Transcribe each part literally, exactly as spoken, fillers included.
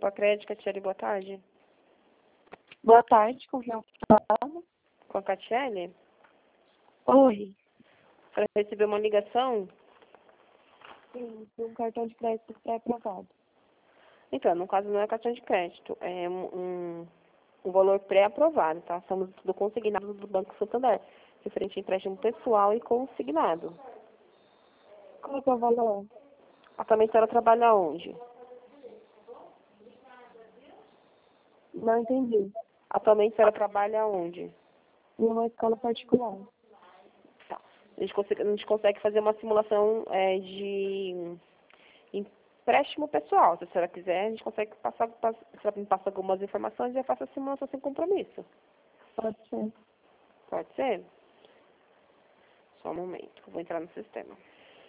Crédito, Catiele, boa tarde. Boa tarde, com quem eu falo? Com a Catiele? Oi. Para receber uma ligação? Sim, de um cartão de crédito pré-aprovado. Então, no caso não é cartão de crédito, é um, um, um valor pré-aprovado, tá? Somos do consignado do Banco Santander, referente a empréstimo pessoal e consignado. Qual que é o valor? Atualmente a senhora trabalha onde? Não entendi. Atualmente a senhora trabalha onde? Em uma escola particular. Tá. A gente consegue, a gente consegue fazer uma simulação é, de empréstimo pessoal. Se a senhora quiser, a gente consegue passar, pass, a senhora me passa algumas informações e eu faço a simulação sem compromisso. Pode ser. Pode ser? Só um momento, eu vou entrar no sistema.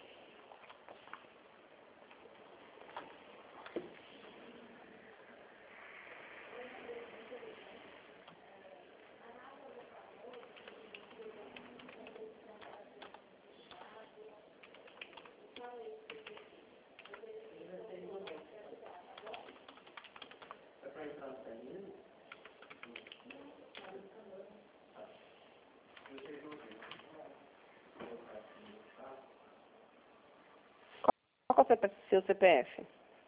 Qual é o seu C P F?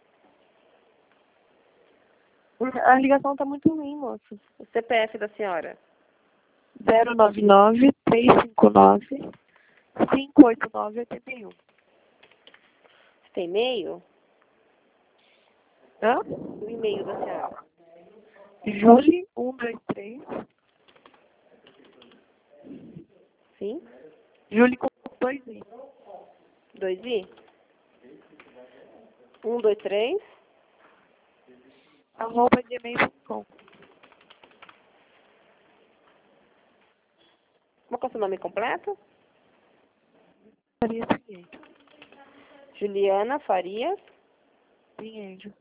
A ligação tá muito ruim, moço. O C P F da senhora? zero nove nove, três cinco nove, cinco oito nove, oito um. Você tem e-mail? Hã? O e-mail da senhora? Julie um dois três. Sim? Julie com dois i. Dois i? Um, dois, três. Arroba gmail ponto com. Qual é o seu nome completo? Faria seguinte. Juliana Farias. Pinheiro.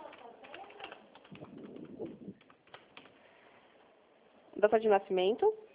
Data de nascimento?